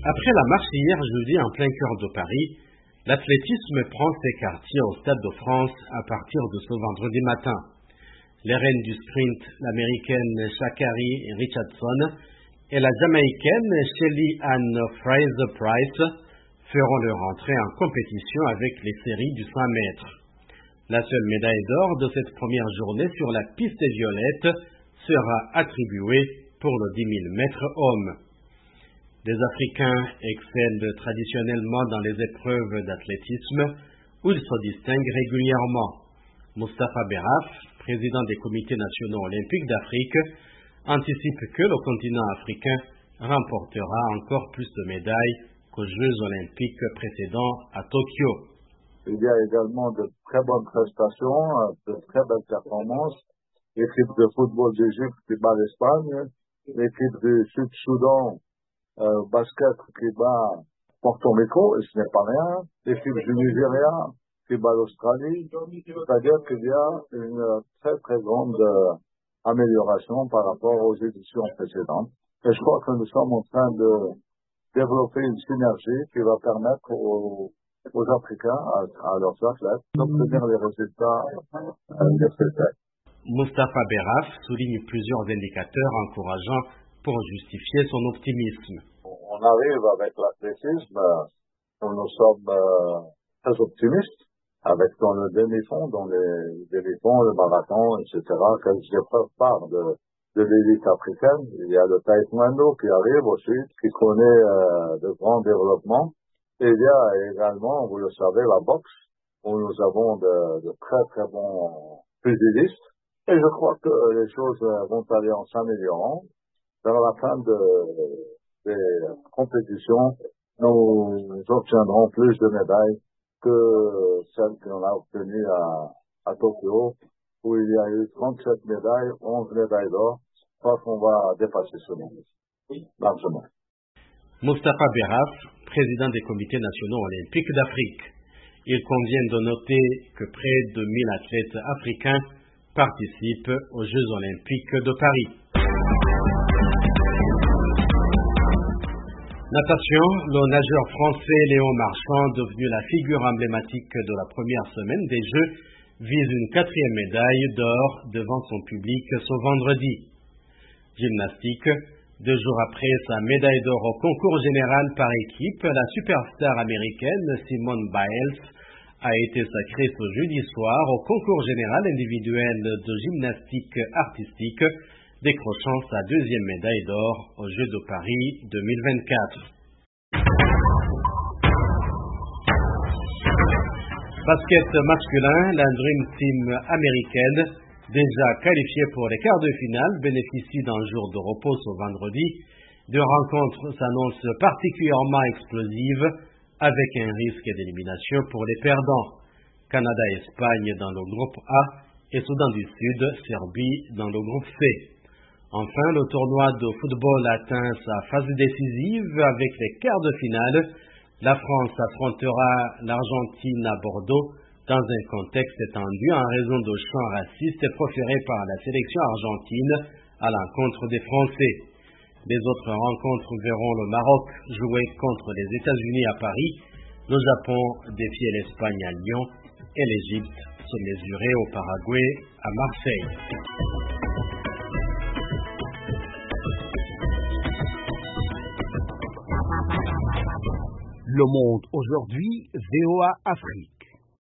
Après la marche hier jeudi en plein cœur de Paris, l'athlétisme prend ses quartiers au Stade de France à partir de ce vendredi matin. Les reines du sprint, l'américaine Sha'Carri Richardson et la jamaïcaine Shelly Ann Fraser-Pryce feront leur entrée en compétition avec les séries du 100 mètres. La seule médaille d'or de cette première journée sur la piste violette sera attribuée pour le 10 000 mètres hommes. Les Africains excellent traditionnellement dans les épreuves d'athlétisme où ils se distinguent régulièrement. Mustapha Berraf, président des comités nationaux olympiques d'Afrique, anticipe que le continent africain remportera encore plus de médailles qu'aux Jeux olympiques précédents à Tokyo. Il y a également de très bonnes prestations, de très belles performances. L'équipe de football d'Égypte qui bat l'Espagne, l'équipe du Sud-Soudan basket qui bat Porto Rico, et ce n'est pas rien, l'équipe du Nigeria qui bat l'Australie, c'est-à-dire qu'il y a une très très grande amélioration par rapport aux éditions précédentes. Et je crois que nous sommes en train de développer une synergie qui va permettre aux Africains, à leurs athlètes, d'obtenir les résultats nécessaires. Mustapha Berraf souligne plusieurs indicateurs encourageants pour justifier son optimisme. On arrive avec l'athlétisme, nous sommes très optimistes, avec dans le demi-fond, dans les demi-fonds, le marathon, etc., quelques épreuves partent de l'élite africaine. Il y a le taekwondo qui arrive aussi, qui connaît de grands développements. Et il y a également, vous le savez, la boxe, où nous avons de très très bons pugilistes. Et je crois que les choses vont aller en s'améliorant. Vers la fin des compétitions, nous obtiendrons plus de médailles que celles qu'on a obtenues à Tokyo, où il y a eu 37 médailles, 11 médailles d'or. Je crois qu'on va dépasser ce nombre, largement. Mustapha Berraf, président des comités nationaux olympiques d'Afrique. Il convient de noter que près de 1000 athlètes africains participent aux Jeux olympiques de Paris. Natation, le nageur français Léon Marchand, devenu la figure emblématique de la première semaine des Jeux, vise une 4e médaille d'or devant son public ce vendredi. Gymnastique, 2 jours après sa médaille d'or au concours général par équipe, la superstar américaine Simone Biles a été sacrée ce jeudi soir au concours général individuel de gymnastique artistique, décrochant sa 2e médaille d'or aux Jeux de Paris 2024. Basket masculin, la Dream Team américaine, déjà qualifiée pour les quarts de finale, bénéficie d'un jour de repos ce vendredi. Deux rencontres s'annoncent particulièrement explosives, avec un risque d'élimination pour les perdants. Canada-Espagne dans le groupe A et Soudan du Sud, Serbie dans le groupe C. Enfin, le tournoi de football atteint sa phase décisive avec les quarts de finale. La France affrontera l'Argentine à Bordeaux dans un contexte étendu en raison de chants racistes proférés par la sélection argentine à l'encontre des Français. Les autres rencontres verront le Maroc jouer contre les États-Unis à Paris, le Japon défier l'Espagne à Lyon et l'Égypte se mesurer au Paraguay à Marseille. Le Monde aujourd'hui, VOA Afrique.